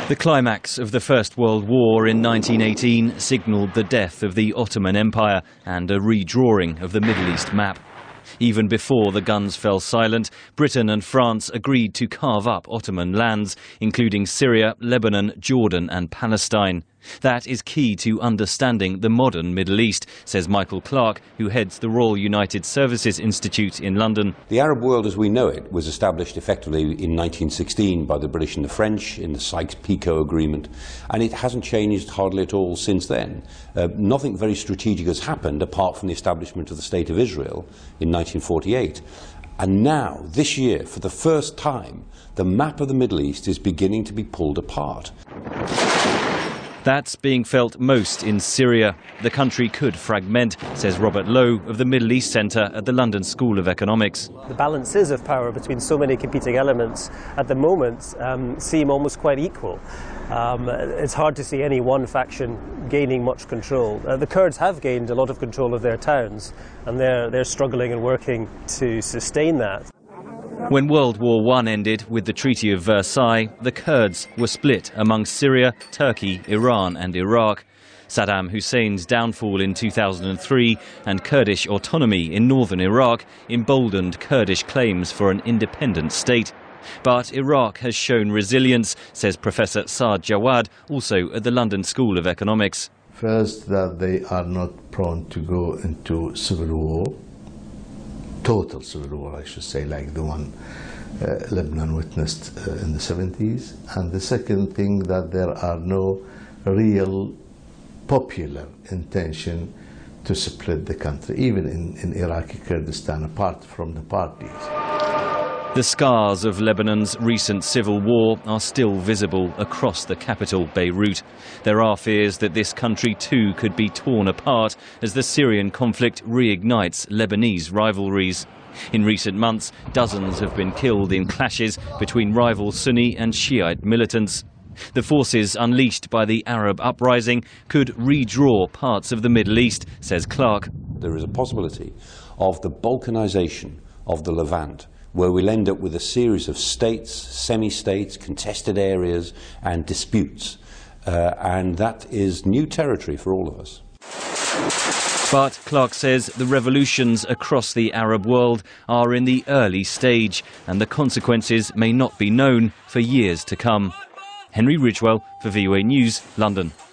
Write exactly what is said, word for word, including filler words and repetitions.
The climax of the First World War in nineteen eighteen signalled the death of the Ottoman Empire and a redrawing of the Middle East map. Even before the guns fell silent, Britain and France agreed to carve up Ottoman lands, including Syria, Lebanon, Jordan and Palestine. That is key to understanding the modern Middle East, says Michael Clarke, who heads the Royal United Services Institute in London. The Arab world as we know it was established effectively in nineteen sixteen by the British and the French in the Sykes-Picot Agreement, and it hasn't changed hardly at all since then. Uh, nothing very strategic has happened apart from the establishment of the State of Israel in nineteen forty-eight. And now, this year, for the first time, the map of the Middle East is beginning to be pulled apart. That's being felt most in Syria. The country could fragment, says Robert Lowe of the Middle East Centre at the London School of Economics. The balances of power between so many competing elements at the moment um, seem almost quite equal. Um, it's hard to see any one faction gaining much control. Uh, the Kurds have gained a lot of control of their towns, and they're, they're struggling and working to sustain that. When World War One ended with the Treaty of Versailles, the Kurds were split among Syria, Turkey, Iran and Iraq. Saddam Hussein's downfall in two thousand three and Kurdish autonomy in northern Iraq emboldened Kurdish claims for an independent state. But Iraq has shown resilience, says Professor Saad Jawad, also at the London School of Economics. First, that they are not prone to go into civil war. Total civil war, I should say, like the one uh, Lebanon witnessed uh, in the seventies. And the second thing, that there are no real popular intention to split the country, even in, in Iraqi Kurdistan, apart from the parties. The scars of Lebanon's recent civil war are still visible across the capital, Beirut. There are fears that this country too could be torn apart as the Syrian conflict reignites Lebanese rivalries. In recent months, dozens have been killed in clashes between rival Sunni and Shiite militants. The forces unleashed by the Arab uprising could redraw parts of the Middle East, says Clarke. There is a possibility of the balkanization of the Levant, where we'll end up with a series of states, semi-states, contested areas and disputes. Uh, and that is new territory for all of us. But Clarke says the revolutions across the Arab world are in the early stage and the consequences may not be known for years to come. Henry Ridgwell for V O A News, London.